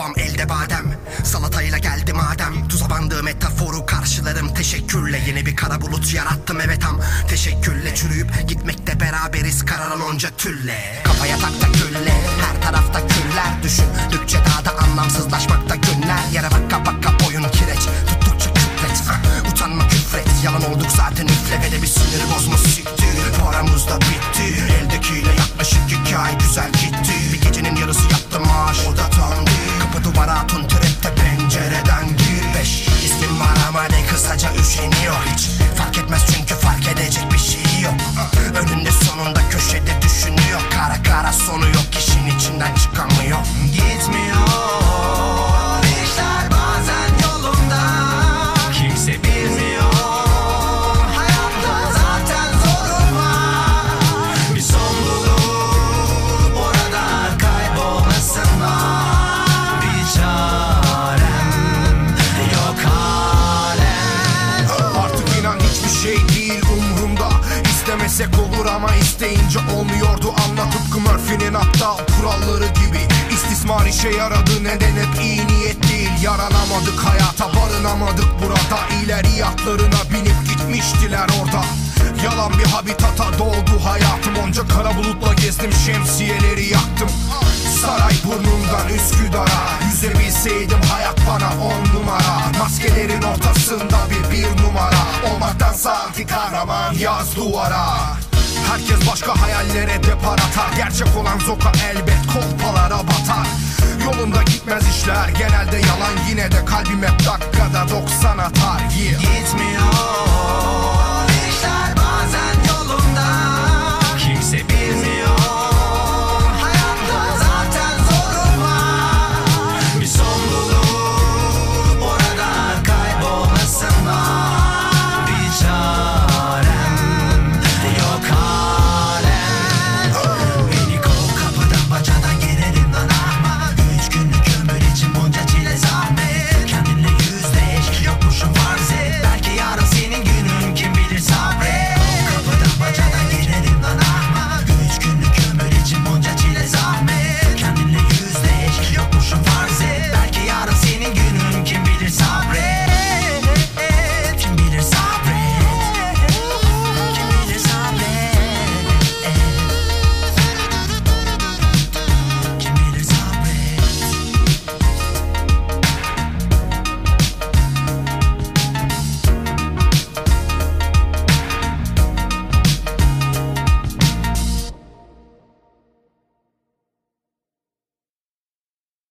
babam elde badem. Salatayla geldi madem. Tuza bandığı metaforu karşılarım teşekkürle. Yeni bir kara bulut yarattım evet am teşekkürle. Çürüyüp gitmekte beraberiz kararan onca tülle. Kafaya tak da gülle, her tarafta küller. Düşündükçe daha da anlamsızlaşmakta günler. Yere baka baka boyun kireç, tuttukça küfret. Utanma küfret, yalan olduk zaten üfle. Ve de bir sinir bozma siktir, paramız da bitti. Eldekiyle yaklaşık 2 ay güzel gitti. Bir gecenin yarısı yattı maaş, o da tam değil. Kapı duvara atın trapte pencereden gir. 5 ismim var ama ne kısaca üşeniyor hiç. Fark etmez çünkü fark edecek bir şey yok. Önünde sonunda köşede düşünüyor. Kara kara sonu yok, işin içinden çıkamıyor. Gitmiyor işler bazen yolunda. Kimse bilmiyor, hayatta zaten zorun var. Bir son bulup orada kaybolmasın var. Bir çarem yok halen. Artık inan hiçbir şey değil umrumda. İstemesek olur ama isteyince olmuyordu. Anla tıpkı Murphy'nin aptal kuralları gibi. İstismar işe yaradı, neden hep iyi niyet değil. Yaranamadık hayata, barınamadık burada. İleriyatlarına binip gitmiştiler orada. Yalan bir habitata doldu hayatım. Onca kara bulutla gezdim, şemsiyeleri yaktım. Saray burnundan Üsküdar'a yüzebilseydim hayat bana 10 numara. Maskelerin ortasında bir numara. Olmaktansa anti kahraman yaz duvara. Herkes başka hayallere depar atar. Gerçek olan zoka elbet kolpalara batar. Yolunda gitmez işler genelde yalan. Yine de kalbim hep dakikada 90 atar. Gitmiyor